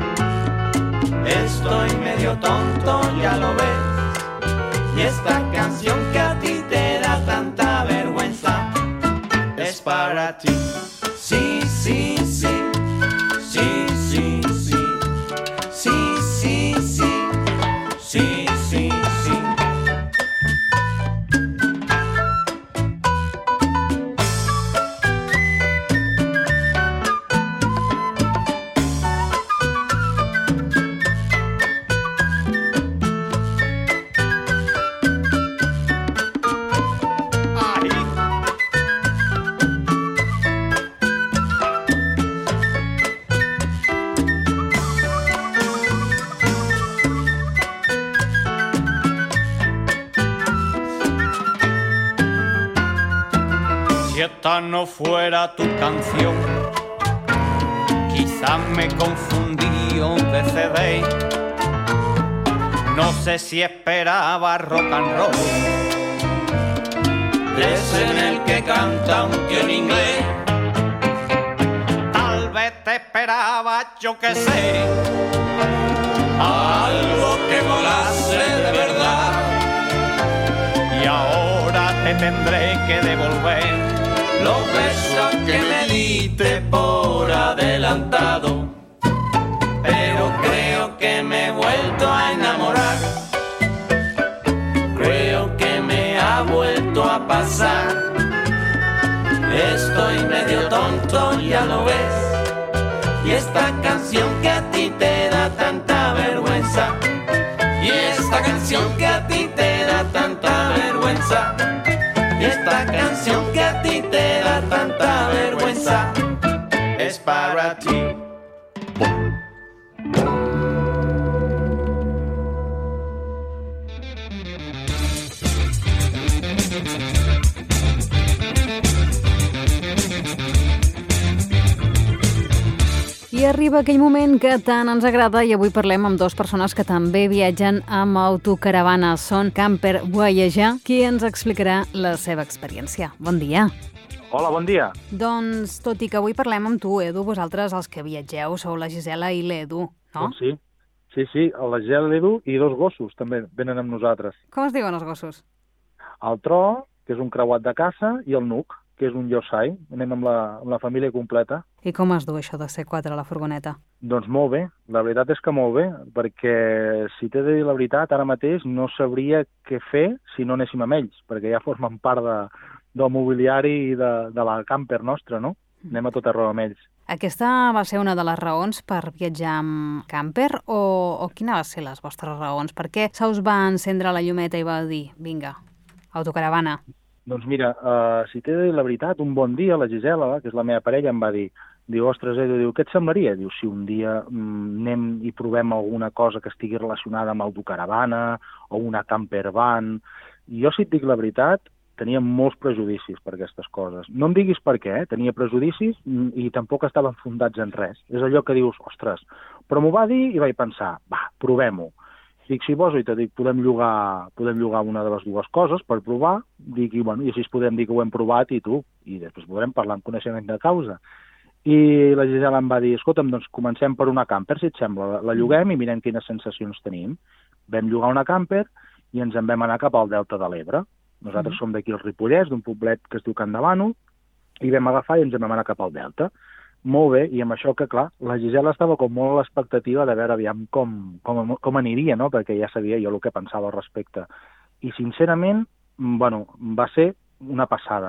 Estoy medio tonto, ya lo ves, y esta canción que a ti te da tanta vergüenza es para ti. Sí, sí, sí, sí, sí, sí, sí, sí, sí, sí, sí, sí. Si esta no fuera tu canción, quizás me confundí de C D. No sé si esperaba rock and roll, de ese en el que canta un tío en inglés. Tal vez te esperaba, yo que sé, algo que volase de verdad. Y ahora te tendré que devolver los besos que me diste por adelantado. Pero creo que me he vuelto a enamorar, creo que me ha vuelto a pasar. Estoy medio tonto, ya lo ves, y esta canción que a ti te da tanta vergüenza, y esta canción que a ti te da tanta vergüenza, y esta canción que a ti te da tanta vergüenza es para ti. I arriba aquell moment que tant ens agrada i avui parlem amb dues persones que també viatgen amb autocaravana. Són Camper Voyager, qui ens explicarà la seva experiència. Bon dia. Hola, bon dia. Doncs, tot i que avui parlem amb tu, Edu, vosaltres els que viatgeu sou la Gisela i l'Edu, no? Doncs sí, sí, sí, la Gisela, l'Edu i dos gossos també venen amb nosaltres. Com es diuen els gossos? El Tro, que és un creuat de caça, i el Nuc, que és un Yosai. Anem amb la, amb la família completa. I com es du això de ser quatre a la furgoneta? Doncs molt bé, la veritat és que molt bé, perquè si t'he de dir la veritat, ara mateix no sabria què fer si no anéssim amb ells, perquè ja formen part de, del mobiliari i de, de la camper nostra, no? Anem a tot arreu amb ells. Aquesta va ser una de les raons per viatjar amb camper o, o quina va ser les vostres raons? Per què se us va encendre la llumeta i va dir, vinga, autocaravana? Doncs mira, uh, si t'he de dir la veritat, un bon dia la Gisela, que és la meva parella, em va dir, diu, ostres, Edu, diu, què et semblaria? Diu, si un dia mm, anem i provem alguna cosa que estigui relacionada amb autocaravana o una camper van. I jo, si et dic la veritat, tenia molts prejudicis per aquestes coses. No em diguis per què, eh? Tenia prejudicis i tampoc estaven fundats en res. És allò que dius, ostres, però m'ho va dir i vaig pensar, va, provem-ho. Dic, si vols, i te dic, podem llogar, podem llogar una de les dues coses per provar, dic, i, bueno, i així podem dir que ho hem provat i tu, i després podrem parlar amb coneixement de causa. I la Gisela em va dir, escolta'm, doncs comencem per una camper, si et sembla, la, la lloguem i mirem quines sensacions tenim. Vam llogar una camper i ens en vam anar cap al Delta de l'Ebre. Nosaltres mm. som d'aquí al Ripollès, d'un poblet que es diu Can Davano, i vam agafar i ens en vam anar cap al Delta. Molt bé, i amb això que, clar, la Gisela estava com molt a l'expectativa de veure aviam com, com, com aniria, no?, perquè ja sabia jo el que pensava al respecte. I, sincerament, bueno, va ser una passada.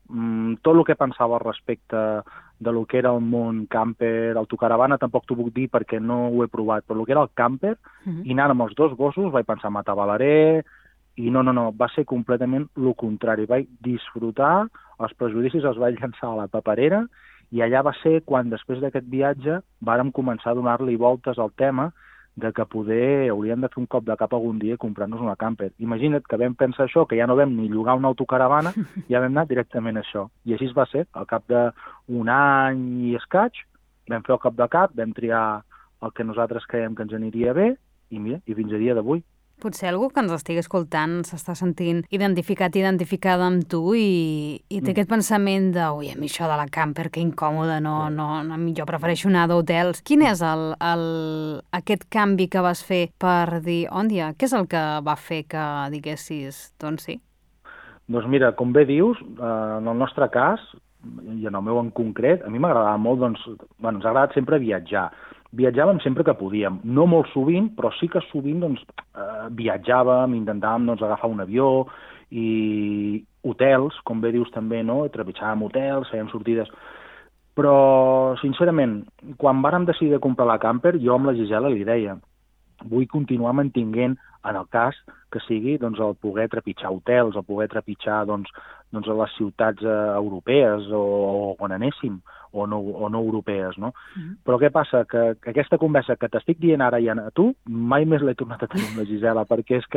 mm, tot el que pensava al respecte de lo que era el món camper, autocaravana, tampoc t'ho puc dir perquè no ho he provat, però el que era el camper, Mhm. i anant amb els dos gossos vaig pensar, m'atabalaré, i no, no, no, va ser completament el contrari. Vaig disfrutar, els prejudicis els vaig llançar a la paperera, i allà va ser quan, després d'aquest viatge, vàrem començar a donar-li voltes al tema de que poder hauríem de fer un cop de cap algun dia i comprar-nos una camper. Imagina't que vam pensar això, que ja no vam ni llogar una autocaravana, ja vam anar directament a això. I així va ser, al cap d'un any i escaig, vam fer el cop de cap, vam triar el que nosaltres creiem que ens aniria bé, i mira, i fins a dia d'avui. Potser algú que ens estigui escoltant s'està sentint identificat, identificada amb tu i, i té Mm. aquest pensament de ui, a mi això de la camper, que incòmode, no, no, no, jo prefereixo anar d'hotels. Quin és el, el, aquest canvi que vas fer per dir, on dia, què és el que va fer que diguessis, doncs sí? Doncs mira, com bé dius, eh, en el nostre cas, i en el meu en concret, a mi m'agradava molt, doncs, bueno, ens ha agradat sempre viatjar. Viatjàvem sempre que podíem, no molt sovint, però sí que sovint doncs, eh, viatjàvem, intentàvem doncs, agafar un avió i hotels, com bé dius també, no? Trepitjàvem hotels, fèiem sortides. Però, sincerament, quan vàrem decidir comprar la camper, jo amb la Gisela li deia vull continuar mantinguent, en el cas que sigui doncs, el poder trepitjar hotels, el poder trepitjar doncs, doncs, a les ciutats eh, europees o, o on anéssim, o no, o no europees, no? Mhm. Però què passa? Que, que aquesta conversa que t'estic dient ara i a tu, mai més l'he tornat a tenir amb la Gisela, perquè és que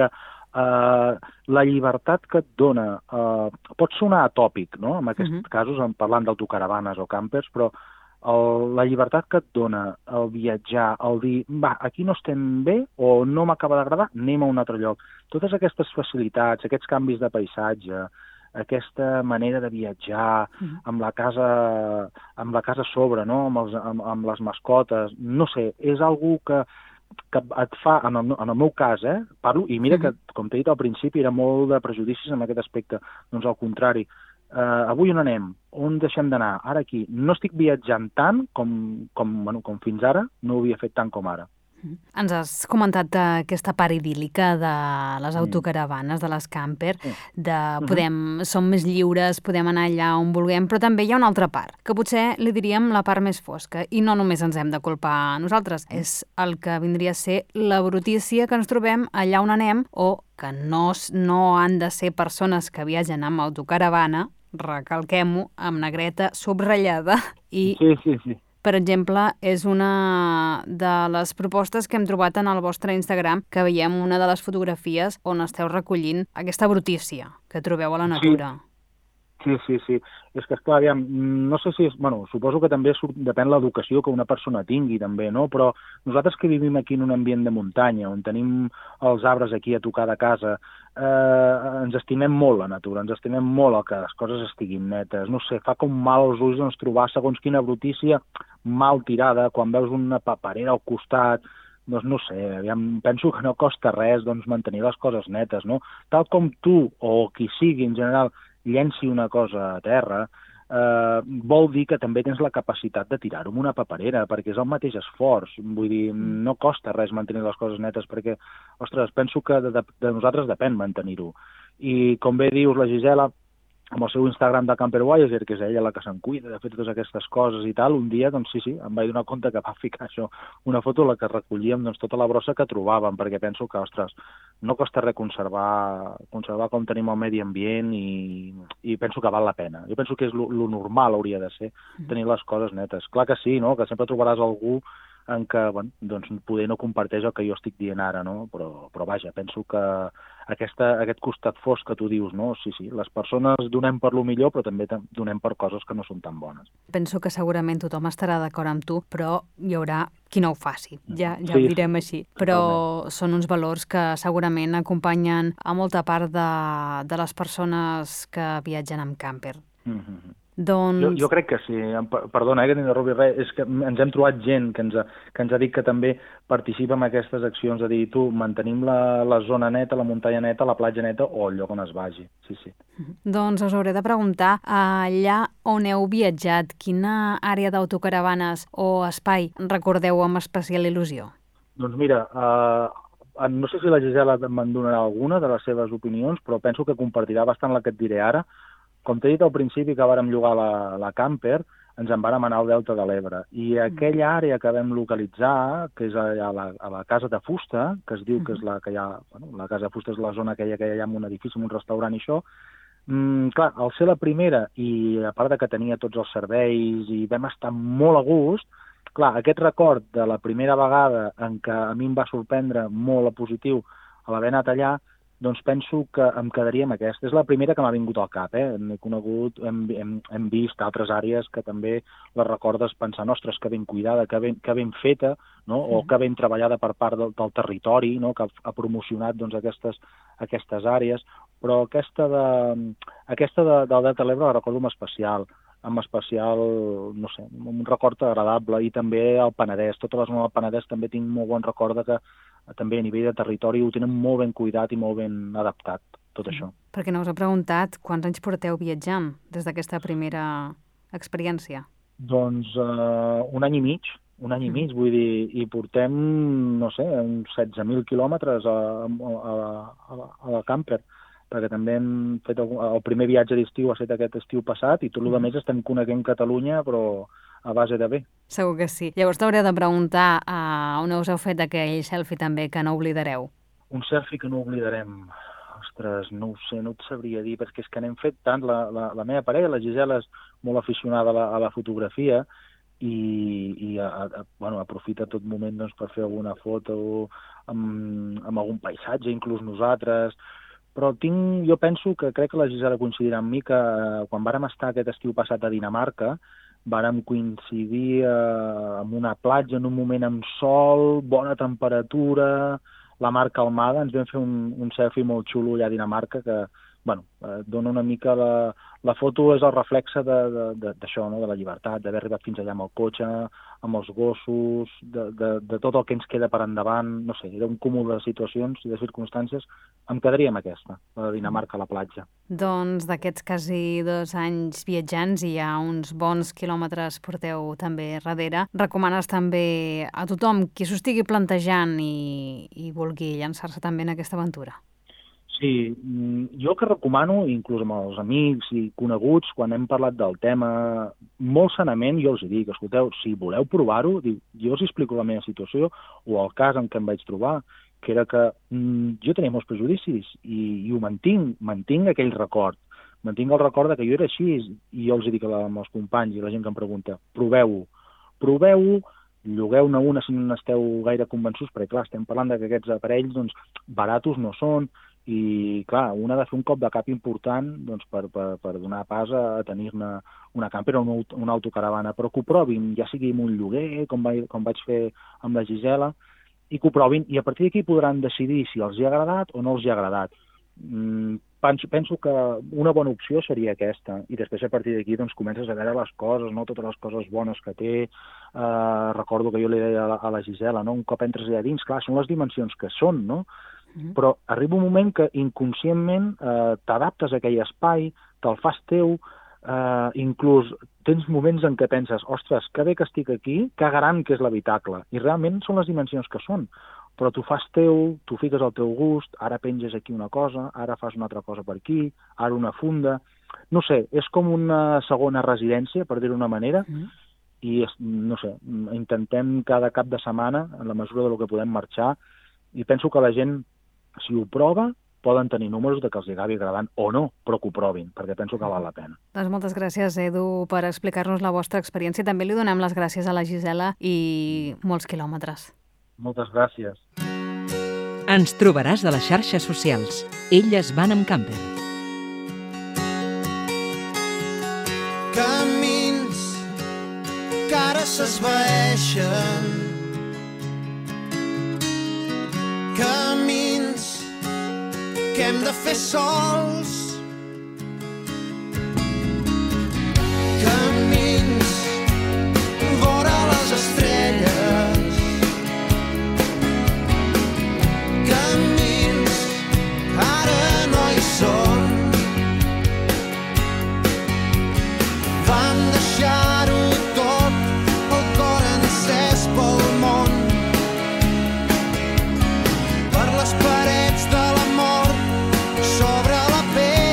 eh, la llibertat que et dona, eh, pot sonar atòpic, no?, en aquests Mhm. casos, en parlant d'autocaravanes o campers, però el, la llibertat que et dona el viatjar, el dir, va, aquí no estem bé o no m'acaba d'agradar, anem a un altre lloc. Totes aquestes facilitats, aquests canvis de paisatge, aquesta manera de viatjar, Mhm. amb la casa, amb la casa a sobre, no? amb, els, amb, amb les mascotes, no sé, és algo que, que et fa, en el, en el meu cas, eh, parlo, i mira que, com t'he dit al principi, era molt de prejudicis en aquest aspecte, doncs al contrari, eh, avui on anem, on deixem d'anar, ara aquí, no estic viatjant tant com, com, bueno, com fins ara, no ho havia fet tant com ara. Ens has comentat aquesta part idíl·lica de les autocaravanes, de les camper, de podem, som més lliures, podem anar allà on vulguem, però també hi ha una altra part, que potser li diríem la part més fosca, i no només ens hem de culpar a nosaltres, és el que vindria a ser la brutícia que ens trobem allà on anem, o que no, no han de ser persones que viatgen amb autocaravana, recalquem-ho, amb negreta subratllada, i Sí, sí, sí. per exemple, és una de les propostes que hem trobat en el vostre Instagram, que veiem una de les fotografies on esteu recollint aquesta brutícia que trobeu a la natura. Sí, sí, sí. És que, esclar, aviam, no sé si és... Bueno, suposo que també surt, depèn l'educació que una persona tingui, també, no? Però nosaltres que vivim aquí en un ambient de muntanya, on tenim els arbres aquí a tocar de casa, eh, ens estimem molt la natura, ens estimem molt el que les coses estiguin netes. No sé, fa com mal als ulls doncs, trobar segons quina brutícia mal tirada, quan veus una paperera al costat, doncs no sé, aviam, penso que no costa res doncs, mantenir les coses netes, no? Tal com tu, o qui sigui en general, llenci una cosa a terra, eh, vol dir que també tens la capacitat de tirar-ho amb una paperera, perquè és el mateix esforç. Vull dir, no costa res mantenir les coses netes, perquè, ostres, penso que de, de, de nosaltres depèn mantenir-ho. I com bé dius la Gisela, amb el seu Instagram de Camper Voyager, que és ella la que se'n cuida de fer totes aquestes coses i tal, un dia, doncs sí, sí, em vaig donar compte que va ficar això, una foto en la que recollíem doncs, tota la brossa que trobàvem, perquè penso que, ostres, no costa res conservar, conservar com tenim el medi ambient i, i penso que val la pena. Jo penso que és lo, lo normal hauria de ser, tenir les coses netes. Clar que sí, no?, que sempre trobaràs algú en què, bueno, doncs, poder no comparteix el que jo estic dient ara, no? Però, però vaja, penso que aquesta, aquest costat fosc que tu dius, no? Sí, sí, les persones donem per lo millor, però també donem per coses que no són tan bones. Penso que segurament tothom estarà d'acord amb tu, però hi haurà qui no ho faci, ja, ja Sí, ho direm així. Però són uns valors que segurament acompanyen a molta part de, de les persones que viatgen amb camper. Mm-hmm. Doncs... Jo, jo crec que sí. Perdona, eh, que t'interrompi res. És que ens hem trobat gent que ens, ha, que ens ha dit que també participa en aquestes accions, de dir, tu, mantenim la, la zona neta, la muntanya neta, la platja neta o el lloc on es vagi. Sí, sí. Doncs us hauré de preguntar, allà on heu viatjat, quina àrea d'autocaravanes o espai recordeu amb especial il·lusió? Doncs mira, eh, no sé si la Gisela me'n donarà alguna de les seves opinions, però penso que compartirà bastant la que et diré ara. com t'he dit al principi que vàrem llogar la, la camper, ens en vàrem anar al Delta de l'Ebre. I aquella àrea que vam localitzar, que és a la, a la Casa de Fusta, que es diu que és la que hi ha... Bueno, la Casa de Fusta és la zona aquella que hi ha amb un edifici, amb un restaurant i això. Mm, clar, al ser la primera, i a part de que tenia tots els serveis i vam estar molt a gust, clar, aquest record de la primera vegada en què a mi em va sorprendre molt a positiu a l'haver anat allà, doncs penso que em quedaria amb aquesta. És la primera que m'ha vingut al cap, eh? N'he conegut, hem, hem, hem vist altres àrees que també les recordes pensant, ostres, que ben cuidada, que ben, que ben feta, no? O que ben treballada per part del, del territori, no? Que ha, ha promocionat doncs, aquestes, aquestes àrees, però aquesta, de, aquesta de, del Delta de l'Ebre la recordo amb especial, amb especial, no sé, un record agradable, i també el Penedès, tota la zona del Penedès també tinc molt bon record que també a nivell de territori ho tenen molt ben cuidat i molt ben adaptat, tot això. Perquè no us he preguntat quants anys porteu viatjant des d'aquesta primera experiència? Doncs uh, un any i mig, un any i mig, vull dir, i portem, no sé, uns setze mil quilòmetres a, a, a, a la camper, perquè també hem fet el, el primer viatge d'estiu ha estat aquest estiu passat i tot el que més estem coneguent Catalunya, però a base de bé. Segur que sí. Llavors t'hauré de preguntar uh, on us heu fet aquell selfie també que no oblidareu. Un selfie que no oblidarem? Ostres, no ho sé, no et sabria dir, perquè és que n'hem fet tant. La, la, la meva parella, la Gisela, és molt aficionada a la, a la fotografia i, i a, a, bueno, aprofita tot moment doncs, per fer alguna foto amb, amb algun paisatge, inclús nosaltres. Però tinc, jo penso que crec que la Gisela coincidirà amb mi que quan vàrem estar aquest estiu passat a Dinamarca vàrem coincidir eh, en una platja en un moment amb sol, bona temperatura, la mar calmada, ens vam fer un, un selfie molt xulo allà a Dinamarca que, bueno, eh, dona una mica la, la foto és el reflexe d'això, no? De la llibertat, d'haver arribat fins allà amb el cotxe, amb els gossos, de, de, de tot el que ens queda per endavant, no sé, era un cúmul de situacions i de circumstàncies. Em quedaria amb aquesta, la de Dinamarca a la platja. Doncs d'aquests quasi dos anys viatjants i ja uns bons quilòmetres porteu també darrere, recomanes també a tothom qui s'ho estigui plantejant i, i vulgui llançar-se també en aquesta aventura? Sí, jo que recomano, inclús amb els amics i coneguts, quan hem parlat del tema, molt sanament jo els dic, escolteu, si voleu provar-ho, jo els explico la meva situació o el cas en què em vaig trobar, que era que mm, jo tenia molts prejudicis i, i ho mantinc, mantinc aquell record, mantinc el record que jo era així i jo els dic amb els companys i la gent que em pregunta, proveu-ho, proveu-ho, llogueu-ne una si no n'esteu gaire convençuts, perquè clar, estem parlant que aquests aparells doncs, baratos no són, i clar, un ha de fer un cop de cap important doncs, per, per, per donar pas a tenir-ne una camper o una, una autocaravana, però que ho provin, ja sigui amb un lloguer, com, va, com vaig fer amb la Gisela, i que ho provin, i a partir d'aquí podran decidir si els hi ha agradat o no els hi ha agradat. Mm, penso, penso que una bona opció seria aquesta, i després a partir d'aquí doncs, comences a veure les coses, no? Totes les coses bones que té. Eh, recordo que jo li deia a la, a la Gisela, no? Un cop entres allà dins, clar, són les dimensions que són, no? Però arriba un moment que inconscientment eh, t'adaptes a aquell espai, te'l fas teu, eh, inclús tens moments en què penses, ostres, que bé que estic aquí, que gran que és l'habitacle, i realment són les dimensions que són, però tu fas teu, tu fiques al teu gust, ara penges aquí una cosa, ara fas una altra cosa per aquí, ara una funda, no sé, és com una segona residència, per dir-ho d'una manera, mm. i no sé, intentem cada cap de setmana, en la mesura del que podem marxar, i penso que la gent, si ho prova, poden tenir números de que els acabi agradant o no, però que ho provin, perquè penso que val la pena. Doncs moltes gràcies, Edu, per explicar-nos la vostra experiència. També li donem les gràcies a la Gisela i molts quilòmetres. Moltes gràcies. Ens trobaràs a les xarxes socials. Elles van amb camper. Camins que ara s'esvaeixen, camins que hem de fer sols, camins vora les estrelles, camins ara no hi són, vam deixar-ho tot, el cor encès pel món, per les parets de la mort sobre la pell.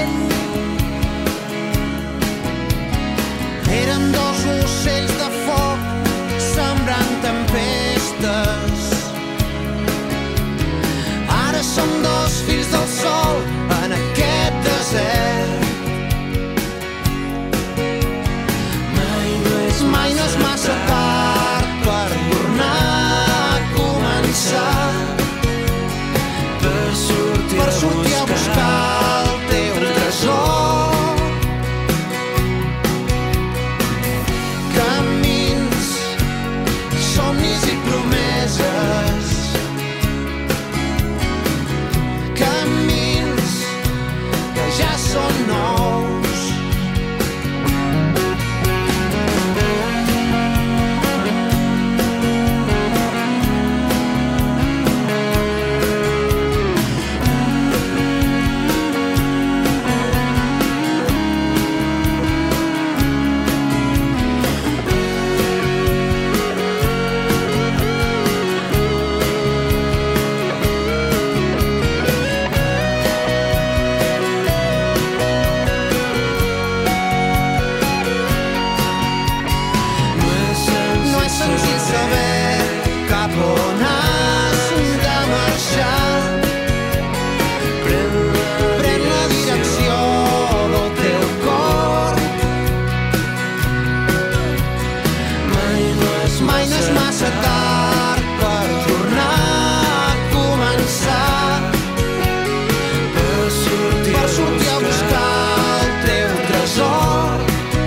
tard per tornar a començar, per sortir, per sortir a buscar el teu tresor.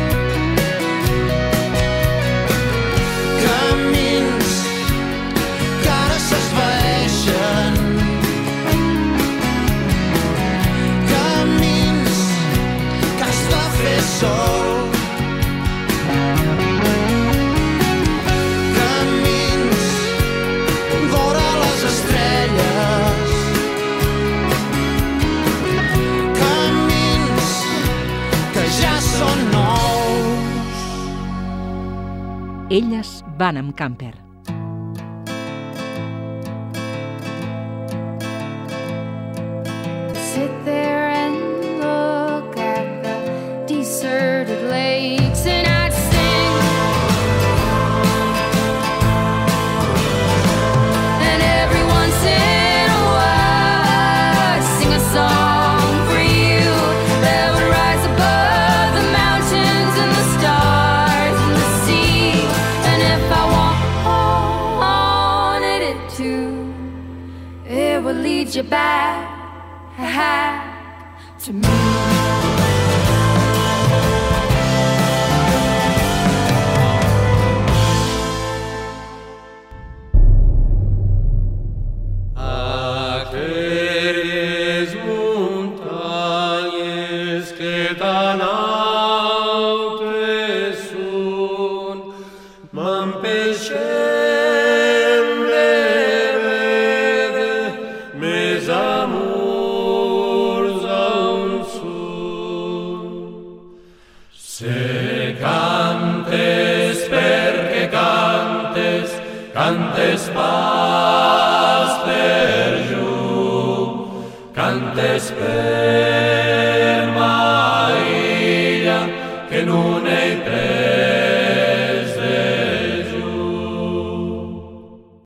Camins que ara s'esvaeixen, camins que has de fer sol. Elles van amb camper. Sit there and look at the deserted lakes, and I'd sing. And every once in a while I'd sing a song for you that would rise above the mountains and the stars and the sea. And if I wanted it to, it would lead you back to me. Aquelles muntanyes que tan altes són m'empeixen de veure més amors on són. Se cantes perquè cantes, cantes pas per jo, cantes per